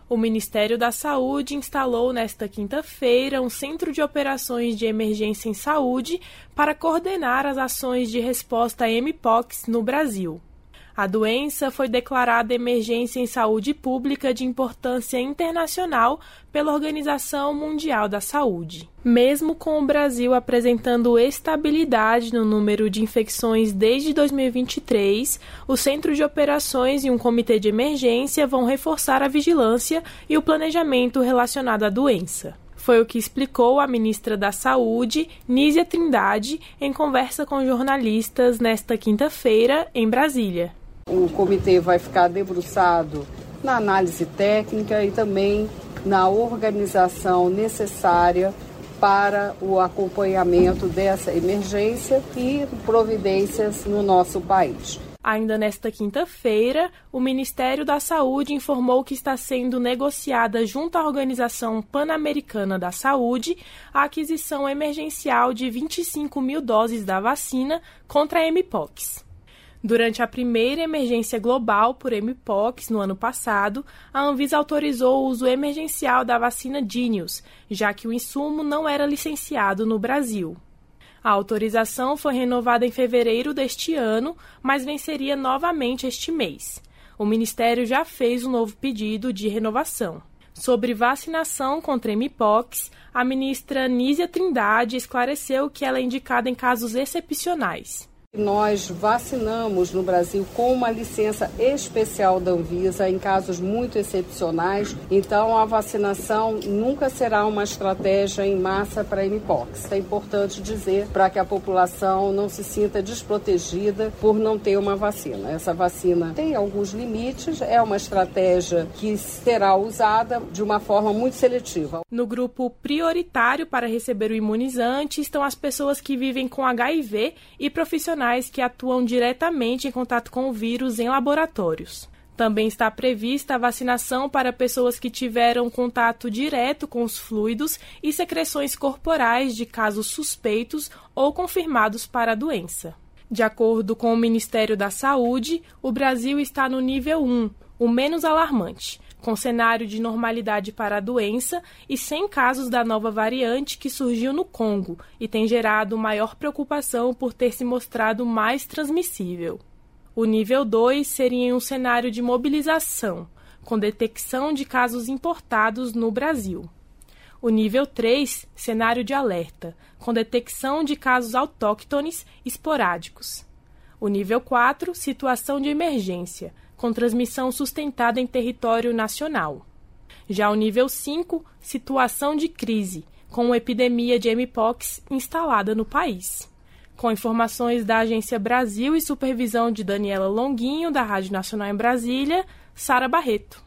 O Ministério da Saúde instalou nesta quinta-feira um Centro de Operações de Emergência em Saúde para coordenar as ações de resposta a mpox no Brasil. A doença foi declarada emergência em saúde pública de importância internacional pela Organização Mundial da Saúde. Mesmo com o Brasil apresentando estabilidade no número de infecções desde 2023, o Centro de Operações e um comitê de emergência vão reforçar a vigilância e o planejamento relacionado à doença. Foi o que explicou a ministra da Saúde, Nízia Trindade, em conversa com jornalistas nesta quinta-feira, em Brasília. O comitê vai ficar debruçado na análise técnica e também na organização necessária para o acompanhamento dessa emergência e providências no nosso país. Ainda nesta quinta-feira, o Ministério da Saúde informou que está sendo negociada junto à Organização Pan-Americana da Saúde a aquisição emergencial de 25 mil doses da vacina contra a mpox. Durante a primeira emergência global por mpox no ano passado, a Anvisa autorizou o uso emergencial da vacina Jynneos, já que o insumo não era licenciado no Brasil. A autorização foi renovada em fevereiro deste ano, mas venceria novamente este mês. O Ministério já fez um novo pedido de renovação. Sobre vacinação contra mpox, a ministra Nízia Trindade esclareceu que ela é indicada em casos excepcionais. Nós vacinamos no Brasil com uma licença especial da Anvisa em casos muito excepcionais, então a vacinação nunca será uma estratégia em massa para mpox. É importante dizer para que a população não se sinta desprotegida por não ter uma vacina. Essa vacina tem alguns limites, é uma estratégia que será usada de uma forma muito seletiva. No grupo prioritário para receber o imunizante estão as pessoas que vivem com HIV e profissionais que atuam diretamente em contato com o vírus em laboratórios. Também está prevista a vacinação para pessoas que tiveram contato direto com os fluidos e secreções corporais de casos suspeitos ou confirmados para a doença. De acordo com o Ministério da Saúde, o Brasil está no nível 1, o menos alarmante, com cenário de normalidade para a doença e sem casos da nova variante que surgiu no Congo e tem gerado maior preocupação por ter se mostrado mais transmissível. O nível 2 seria um cenário de mobilização, com detecção de casos importados no Brasil. O nível 3, cenário de alerta, com detecção de casos autóctones esporádicos. O nível 4, situação de emergência, com transmissão sustentada em território nacional. Já o nível 5, situação de crise, com uma epidemia de mpox instalada no país. Com informações da Agência Brasil e supervisão de Daniela Longuinho, da Rádio Nacional em Brasília, Sara Barreto.